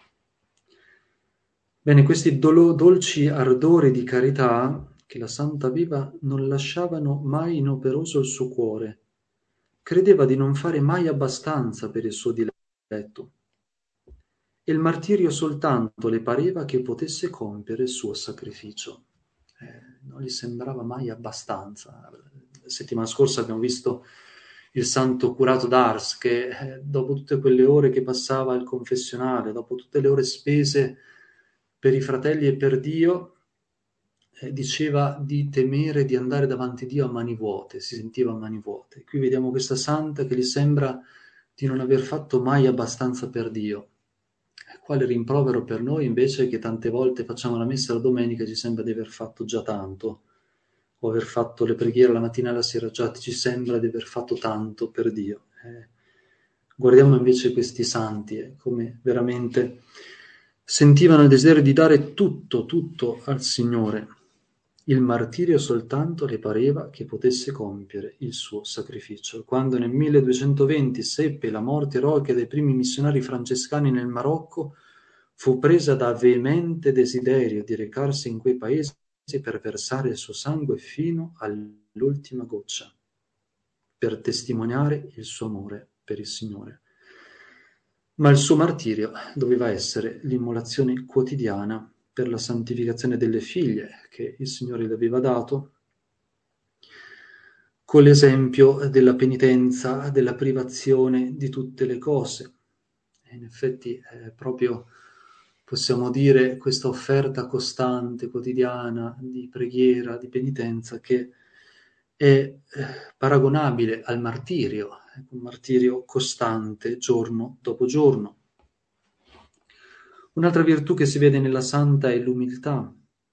Bene, questi dolci ardori di carità che la Santa aveva non lasciavano mai inoperoso il suo cuore. Credeva di non fare mai abbastanza per il suo diletto, e il martirio soltanto le pareva che potesse compiere il suo sacrificio. Non gli sembrava mai abbastanza. La settimana scorsa abbiamo visto il santo curato d'Ars che dopo tutte quelle ore che passava al confessionale, dopo tutte le ore spese per i fratelli e per Dio, diceva di temere di andare davanti a Dio a mani vuote, si sentiva a mani vuote. Qui vediamo questa santa che gli sembra di non aver fatto mai abbastanza per Dio. Quale rimprovero per noi invece che tante volte facciamo la messa la domenica e ci sembra di aver fatto già tanto, o aver fatto le preghiere la mattina e la sera, già ci sembra di aver fatto tanto per Dio. Guardiamo invece questi santi, come veramente sentivano il desiderio di dare tutto al Signore. Il martirio soltanto le pareva che potesse compiere il suo sacrificio. Quando nel 1220 seppe la morte eroica dei primi missionari francescani nel Marocco, fu presa da veemente desiderio di recarsi in quei paesi per versare il suo sangue fino all'ultima goccia, per testimoniare il suo amore per il Signore. Ma il suo martirio doveva essere l'immolazione quotidiana per la santificazione delle figlie che il Signore le aveva dato, con l'esempio della penitenza, della privazione di tutte le cose. E in effetti è proprio, possiamo dire, questa offerta costante, quotidiana, di preghiera, di penitenza, che è paragonabile al martirio, un martirio costante, giorno dopo giorno. Un'altra virtù che si vede nella santa è l'umiltà.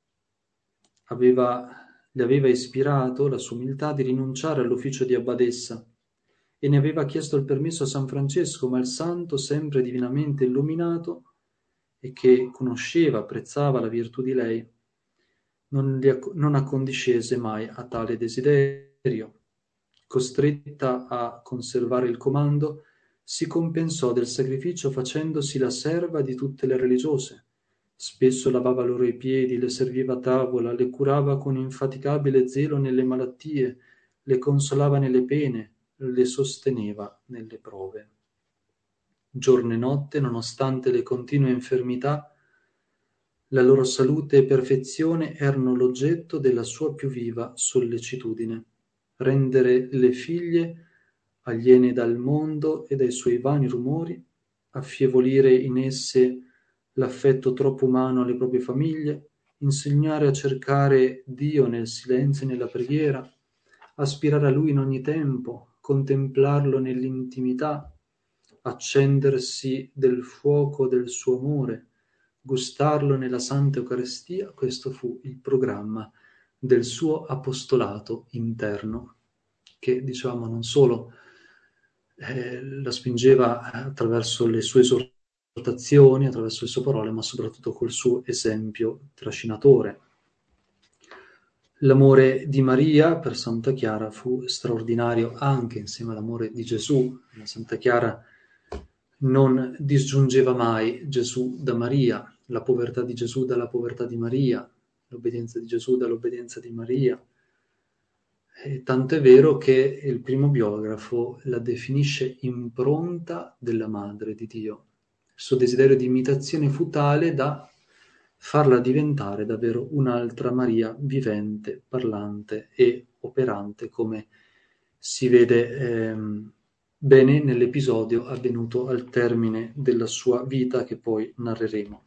Le aveva ispirato la sua umiltà di rinunciare all'ufficio di abbadessa e ne aveva chiesto il permesso a San Francesco, ma il santo, sempre divinamente illuminato e che conosceva, apprezzava la virtù di lei, non accondiscese mai a tale desiderio. Costretta a conservare il comando, si compensò del sacrificio facendosi la serva di tutte le religiose. Spesso lavava loro i piedi, le serviva a tavola, le curava con infaticabile zelo nelle malattie, le consolava nelle pene, le sosteneva nelle prove. Giorno e notte, nonostante le continue infermità, la loro salute e perfezione erano l'oggetto della sua più viva sollecitudine. Rendere le figlie aliene dal mondo e dai suoi vani rumori, affievolire in esse l'affetto troppo umano alle proprie famiglie, insegnare a cercare Dio nel silenzio e nella preghiera, aspirare a Lui in ogni tempo, contemplarlo nell'intimità, accendersi del fuoco del suo amore, gustarlo nella Santa Eucaristia, questo fu il programma del suo apostolato interno, che diciamo non solo la spingeva attraverso le sue esortazioni, attraverso le sue parole, ma soprattutto col suo esempio trascinatore. L'amore di Maria per Santa Chiara fu straordinario anche insieme all'amore di Gesù. La Santa Chiara non disgiungeva mai Gesù da Maria, la povertà di Gesù dalla povertà di Maria, l'obbedienza di Gesù dall'obbedienza di Maria. E tanto è vero che il primo biografo la definisce impronta della Madre di Dio. Il suo desiderio di imitazione fu tale da farla diventare davvero un'altra Maria vivente, parlante e operante, come si vede bene nell'episodio avvenuto al termine della sua vita che poi narreremo.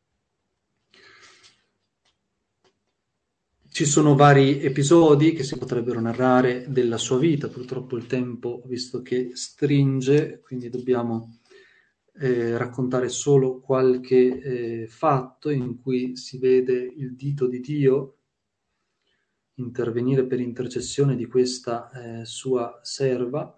Ci sono vari episodi che si potrebbero narrare della sua vita, purtroppo il tempo, visto che stringe, quindi dobbiamo raccontare solo qualche fatto in cui si vede il dito di Dio intervenire per intercessione di questa sua serva.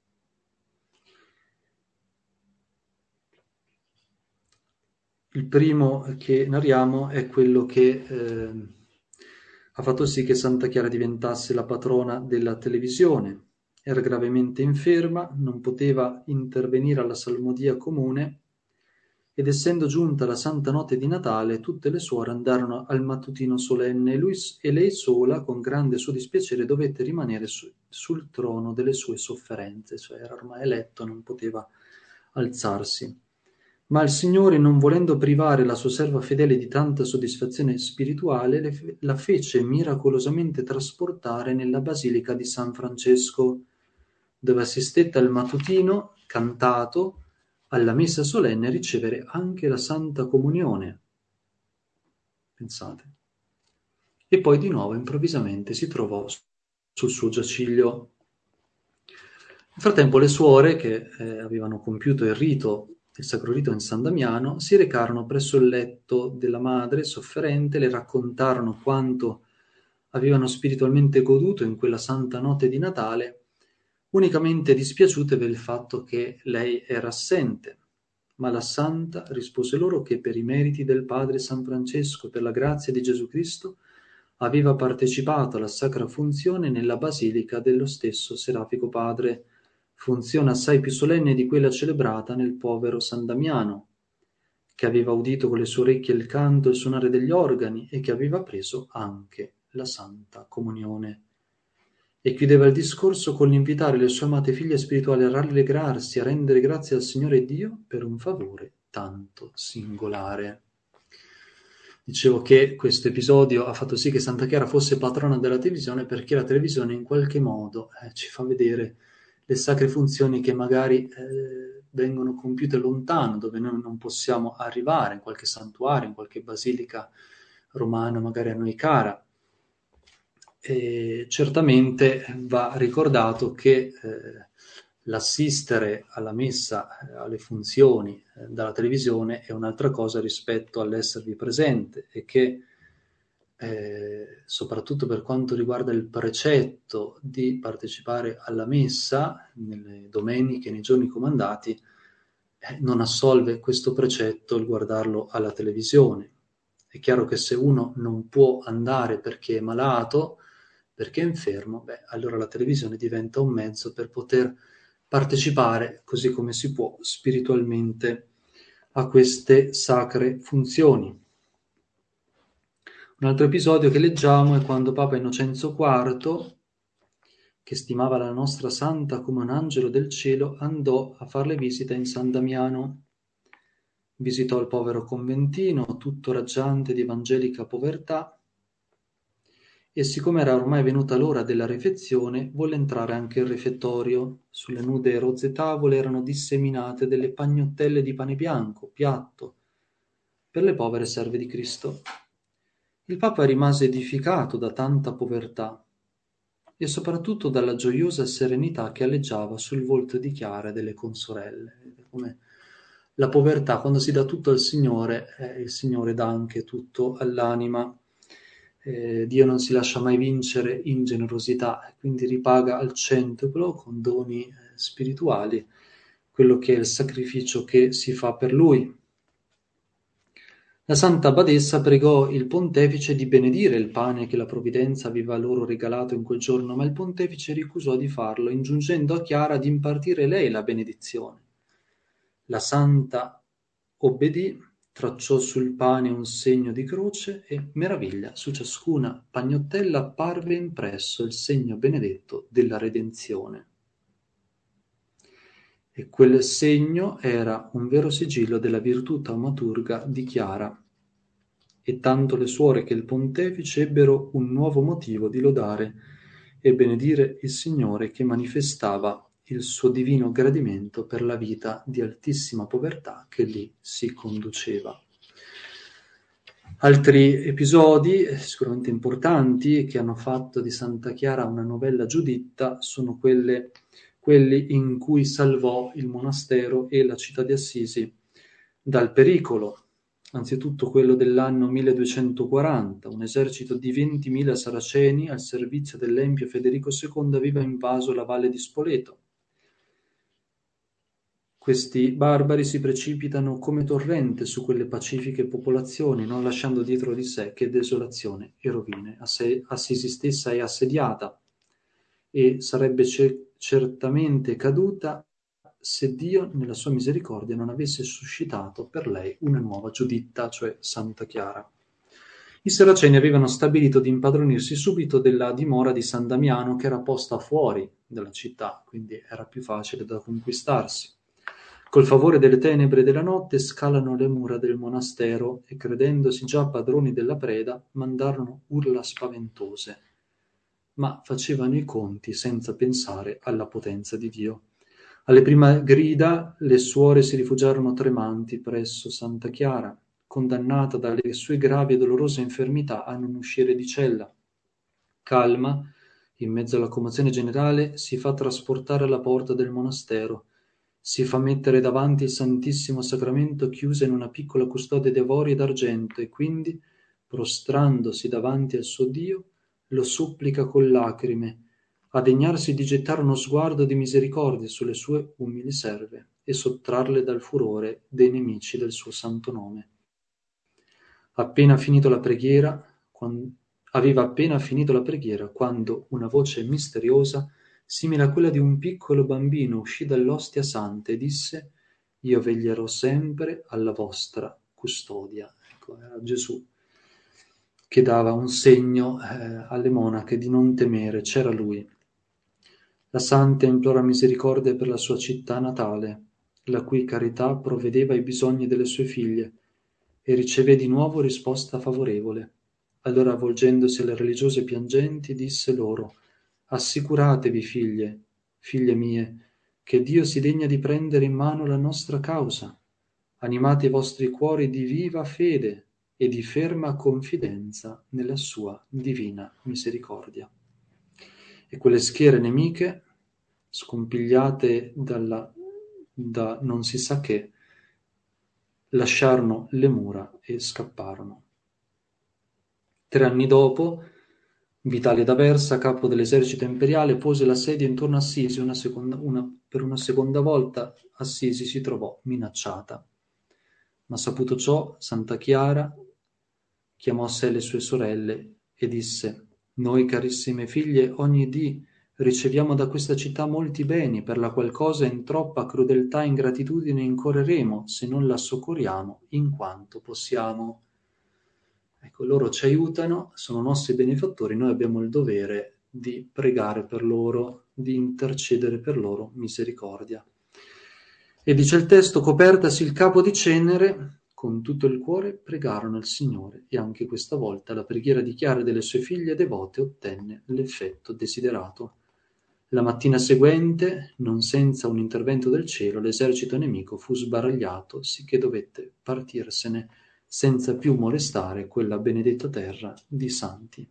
Il primo che narriamo è quello che ha fatto sì che Santa Chiara diventasse la patrona della televisione. Era gravemente inferma, non poteva intervenire alla salmodia comune ed essendo giunta la Santa Notte di Natale, tutte le suore andarono al mattutino solenne e lei sola, con grande suo dispiacere, dovette rimanere sul trono delle sue sofferenze, cioè era ormai eletto, non poteva alzarsi. Ma il Signore, non volendo privare la sua serva fedele di tanta soddisfazione spirituale, la fece miracolosamente trasportare nella Basilica di San Francesco, dove assistette al mattutino cantato, alla messa solenne e ricevere anche la Santa Comunione. Pensate. E poi di nuovo improvvisamente si trovò sul suo giaciglio. Nel frattempo le suore, che avevano compiuto il sacro rito in San Damiano, si recarono presso il letto della madre sofferente, le raccontarono quanto avevano spiritualmente goduto in quella santa notte di Natale, unicamente dispiaciute per il fatto che lei era assente. Ma la santa rispose loro che per i meriti del padre San Francesco e per la grazia di Gesù Cristo aveva partecipato alla sacra funzione nella basilica dello stesso Serafico Padre, funzione assai più solenne di quella celebrata nel povero San Damiano, che aveva udito con le sue orecchie il canto e il suonare degli organi e che aveva preso anche la Santa Comunione. E chiudeva il discorso con l'invitare le sue amate figlie spirituali a rallegrarsi, a rendere grazie al Signore Dio per un favore tanto singolare. Dicevo che questo episodio ha fatto sì che Santa Chiara fosse patrona della televisione, perché la televisione in qualche modo ci fa vedere le sacre funzioni che magari vengono compiute lontano, dove noi non possiamo arrivare, in qualche santuario, in qualche basilica romana magari a noi cara. E certamente va ricordato che l'assistere alla messa, alle funzioni dalla televisione è un'altra cosa rispetto all'esservi presente, e che soprattutto per quanto riguarda il precetto di partecipare alla messa nelle domeniche, nei giorni comandati, non assolve questo precetto il guardarlo alla televisione. È chiaro che se uno non può andare perché è malato, perché è infermo, allora la televisione diventa un mezzo per poter partecipare, così come si può, spiritualmente a queste sacre funzioni. Un altro episodio che leggiamo è quando Papa Innocenzo IV, che stimava la nostra santa come un angelo del cielo, andò a farle visita in San Damiano. Visitò il povero conventino, tutto raggiante di evangelica povertà, e siccome era ormai venuta l'ora della refezione, volle entrare anche il refettorio. Sulle nude e rozze tavole erano disseminate delle pagnottelle di pane bianco, piatto, per le povere serve di Cristo. Il Papa rimase edificato da tanta povertà e soprattutto dalla gioiosa serenità che alleggiava sul volto di Chiara e delle consorelle. Come la povertà, quando si dà tutto al Signore, il Signore dà anche tutto all'anima. Dio non si lascia mai vincere in generosità, quindi ripaga al centuplo con doni spirituali quello che è il sacrificio che si fa per Lui. La Santa Badessa pregò il Pontefice di benedire il pane che la Provvidenza aveva loro regalato in quel giorno, ma il Pontefice ricusò di farlo, ingiungendo a Chiara di impartire lei la benedizione. La Santa obbedì, tracciò sul pane un segno di croce e, meraviglia, su ciascuna pagnottella apparve impresso il segno benedetto della redenzione. E quel segno era un vero sigillo della virtù taumaturga di Chiara. E tanto le suore che il Pontefice ebbero un nuovo motivo di lodare e benedire il Signore, che manifestava il suo divino gradimento per la vita di altissima povertà che lì si conduceva. Altri episodi sicuramente importanti che hanno fatto di Santa Chiara una novella Giuditta sono quelli in cui salvò il monastero e la città di Assisi dal pericolo. Anzitutto quello dell'anno 1240, un esercito di 20.000 saraceni al servizio dell'empio Federico II aveva invaso la valle di Spoleto. Questi barbari si precipitano come torrente su quelle pacifiche popolazioni, non lasciando dietro di sé che desolazione e rovine. Assisi stessa è assediata e sarebbe certamente caduta se Dio, nella sua misericordia, non avesse suscitato per lei una nuova Giuditta, cioè Santa Chiara. I Saraceni avevano stabilito di impadronirsi subito della dimora di San Damiano, che era posta fuori dalla città, quindi era più facile da conquistarsi. Col favore delle tenebre della notte scalano le mura del monastero e, credendosi già padroni della preda, mandarono urla spaventose, ma facevano i conti senza pensare alla potenza di Dio. Alle prime grida le suore si rifugiarono tremanti presso Santa Chiara, condannata dalle sue gravi e dolorose infermità a non uscire di cella. Calma, in mezzo alla commozione generale, si fa trasportare alla porta del monastero, si fa mettere davanti il Santissimo Sacramento chiuso in una piccola custodia di avorio ed argento e quindi, prostrandosi davanti al suo Dio, lo supplica con lacrime, a degnarsi di gettare uno sguardo di misericordia sulle sue umili serve e sottrarle dal furore dei nemici del suo santo nome. Aveva appena finito la preghiera quando una voce misteriosa, simile a quella di un piccolo bambino, uscì dall'ostia santa e disse: «Io veglierò sempre alla vostra custodia. Ecco, era Gesù che dava un segno alle monache di non temere, c'era lui. La santa implora misericordia per la sua città natale, la cui carità provvedeva ai bisogni delle sue figlie, e ricevé di nuovo risposta favorevole. Allora, volgendosi alle religiose piangenti, disse loro: Assicuratevi, figlie mie, che Dio si degna di prendere in mano la nostra causa. Animate i vostri cuori di viva fede e di ferma confidenza nella sua divina misericordia. E quelle schiere nemiche, scompigliate da non si sa che, lasciarono le mura e scapparono. 3 anni dopo, Vitale d'Aversa, capo dell'esercito imperiale, pose la sedia intorno a Assisi. Per una seconda volta Assisi si trovò minacciata. Ma saputo ciò, Santa Chiara chiamò a sé le sue sorelle e disse: Noi, carissime figlie, ogni dì riceviamo da questa città molti beni, per la qual cosa in troppa crudeltà e ingratitudine incorreremo, se non la soccorriamo in quanto possiamo. Ecco, loro ci aiutano, sono nostri benefattori, noi abbiamo il dovere di pregare per loro, di intercedere per loro misericordia. E dice il testo: copertasi il capo di cenere, con tutto il cuore pregarono il Signore, e anche questa volta la preghiera di Chiara e delle sue figlie devote ottenne l'effetto desiderato. La mattina seguente, non senza un intervento del cielo, l'esercito nemico fu sbaragliato, sicché dovette partirsene senza più molestare quella benedetta terra di santi.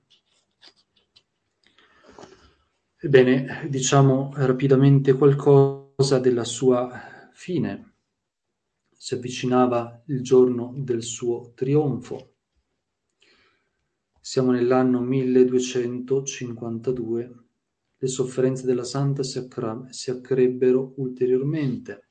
Ebbene, diciamo rapidamente qualcosa della sua fine. Si avvicinava il giorno del suo trionfo. Siamo nell'anno 1252. Le sofferenze della santa si accrebbero ulteriormente.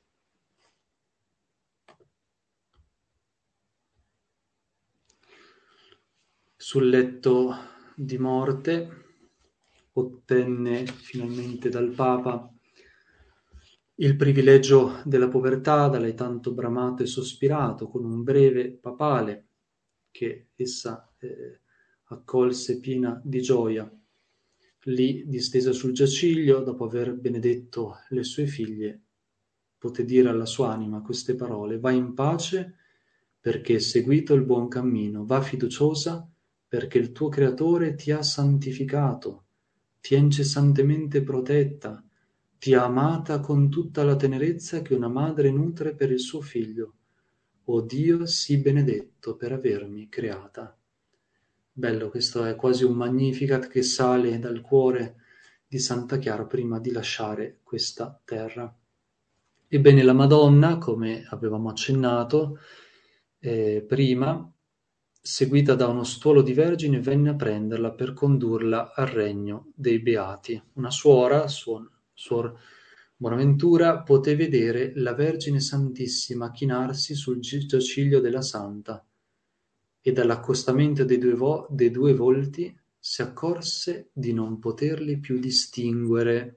Sul letto di morte ottenne finalmente dal Papa il privilegio della povertà, da lei tanto bramato e sospirato, con un breve papale che essa accolse piena di gioia. Lì, distesa sul giaciglio, dopo aver benedetto le sue figlie, poté dire alla sua anima queste parole: va in pace perché hai seguito il buon cammino, va fiduciosa perché il tuo Creatore ti ha santificato, ti ha incessantemente protetta, ti ha amata con tutta la tenerezza che una madre nutre per il suo figlio. O Dio, sii benedetto per avermi creata. Bello, questo è quasi un Magnificat che sale dal cuore di Santa Chiara prima di lasciare questa terra. Ebbene, la Madonna, come avevamo accennato prima, seguita da uno stuolo di vergini, venne a prenderla per condurla al regno dei Beati. Una suora, Suor Bonaventura, poté vedere la Vergine Santissima chinarsi sul giaciglio della Santa, e dall'accostamento dei due volti si accorse di non poterli più distinguere,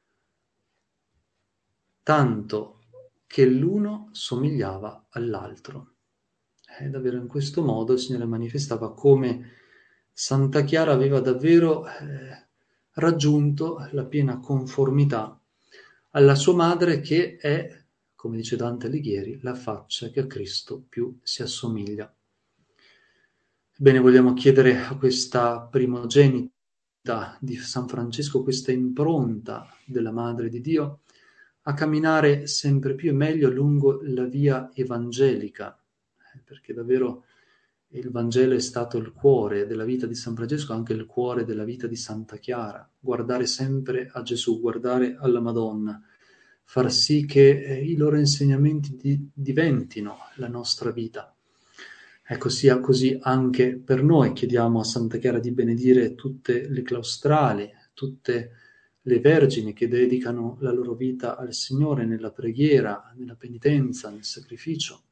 tanto che l'uno somigliava all'altro. Davvero in questo modo il Signore manifestava come Santa Chiara aveva davvero raggiunto la piena conformità alla sua madre, che è, come dice Dante Alighieri, la faccia che a Cristo più si assomiglia. Ebbene, vogliamo chiedere a questa primogenita di San Francesco, questa impronta della Madre di Dio, a camminare sempre più e meglio lungo la via evangelica, perché davvero il Vangelo è stato il cuore della vita di San Francesco, anche il cuore della vita di Santa Chiara. Guardare sempre a Gesù, guardare alla Madonna, far sì che i loro insegnamenti diventino la nostra vita. Ecco, sia così anche per noi. Chiediamo a Santa Chiara di benedire tutte le claustrali, tutte le vergini che dedicano la loro vita al Signore nella preghiera, nella penitenza, nel sacrificio.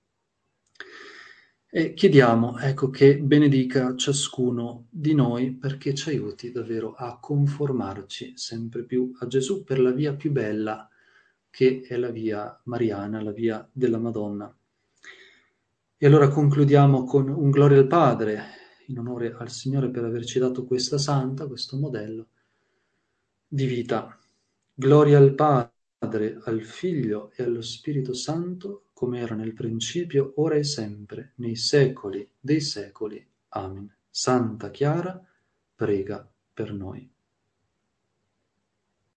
E chiediamo, ecco, che benedica ciascuno di noi, perché ci aiuti davvero a conformarci sempre più a Gesù per la via più bella, che è la via mariana, la via della Madonna. E allora concludiamo con un gloria al Padre, in onore al Signore per averci dato questa santa, questo modello di vita. Gloria al Padre, al Figlio e allo Spirito Santo, come era nel principio, ora e sempre, nei secoli dei secoli. Amen. Santa Chiara, prega per noi.